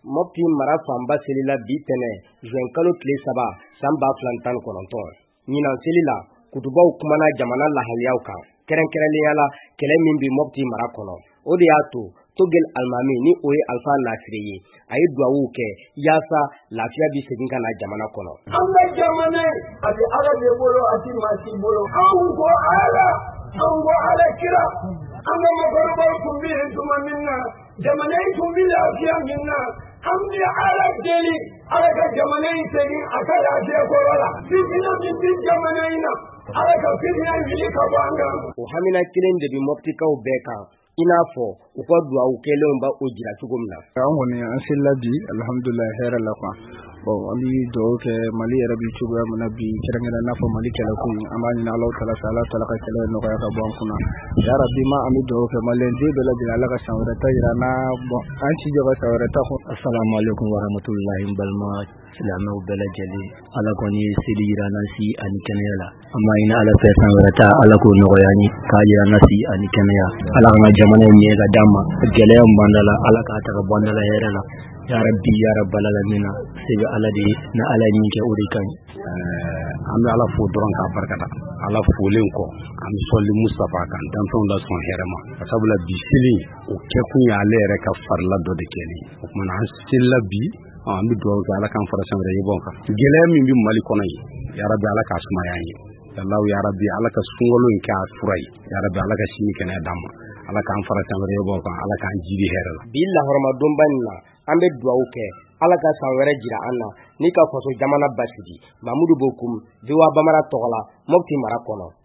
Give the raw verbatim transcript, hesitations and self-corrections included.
Mopti mara fanba selila bi tɛnɛ juin kalo tile saba san ba fila tan ni kɔnɔntɔn. Ɲinan seli la kutubaw kumana jamana lahaliyaw kan kɛrɛnkɛrɛnnenya la kɛlɛ min bi Mopti mara kɔnɔ. O de y'a to Togel Almami ni o ye Alpha Nasiri ye a ye duwawu kɛ yaasa lafiya bi segin ka na jamana kɔnɔ. An bɛ jamana a tɛ Ala de bolo a tɛ maa si bolo. Anw ko Ala anw ko Ala kira an ka mɔgɔkɔrɔbaw tun bɛ yen tuma min na jamana in tun bɛ lafiya min na an bɛ Ala deli Ala ka jamana in segin a ka lafiya kɔrɔ la. Fitina min bɛ jamana in na Ala ka fitina wuli ka bɔ an kan. O hamina kelen de bi Moptikaw bɛɛ kan i n'a fɔ u ka duwawu kɛlenw ba o jira cogo min na. An kɔni an selila bi alhamdulilahi hɛrɛ la quoi. Bon an bɛ duwawu kɛ Mali yɛrɛ bi cogoya min na bi kɛrɛnkɛrɛnnen n'a fɔ Mali kɛlɛkun an b'a ɲini Alahu Taala fɛ Ala Taala ka kɛlɛ nɔgɔya ka bɔ an kunna. Ya Rabi ma an bɛ duwawu kɛ Maliyɛn den bɛɛ lajɛlen Ala ka san wɛrɛ ta jira an na bon an ci jɔ ka san wɛrɛ ta. Assalamu alaikum warahmatullahi n balima silamɛw bɛɛ lajɛlen Ala kɔni ye seli jira an na si ani kɛnɛya la. An b'a ɲini Ala fɛ san wɛrɛ ta Ala k'o nɔgɔya an ye k'a jira an na si ani kɛnɛya. Ala ka jamana in ɲɛ ka d'an ma gɛlɛya min b'an da la Ala k'a ta ka bɔ an da la hɛrɛ la. Ya Rabbi ya Rabbal alamin se bɛ Ala de ye na Ala ye min kɛ o de ka ɲi. An bɛ Ala fo dɔrɔn k'a barikada Ala folen kɔ an bɛ sɔli Mustafa kan danfɛnw la sɔn hɛrɛ ma sabula bi seli o kɛkun ye ale yɛrɛ ka farila dɔ de kɛli o kumana an selila bi an bɛ duwawu kɛ Ala k'an fara san wɛrɛ yebɔn kan gɛlɛya min bɛ Mali kɔnɔ ye Ya Rabbi Ala k'a sumaya an ye Allahu ya Rabbi Ala ka sunkalo in kɛ a fura ye Ya Rabbi Ala ka sini kɛnɛya d'an ma Ala k'an fara san wɛrɛ yebɔn kan Ala k'an jiri hɛrɛ la. Bi lahɔrɔma donba in na an bɛ duwawu kɛ Ala ka san wɛrɛ jira an na ni ka faso jamana basigi. Mamudu Bokum, V O A Bamara tɔgɔ la Mopti mara kɔnɔ.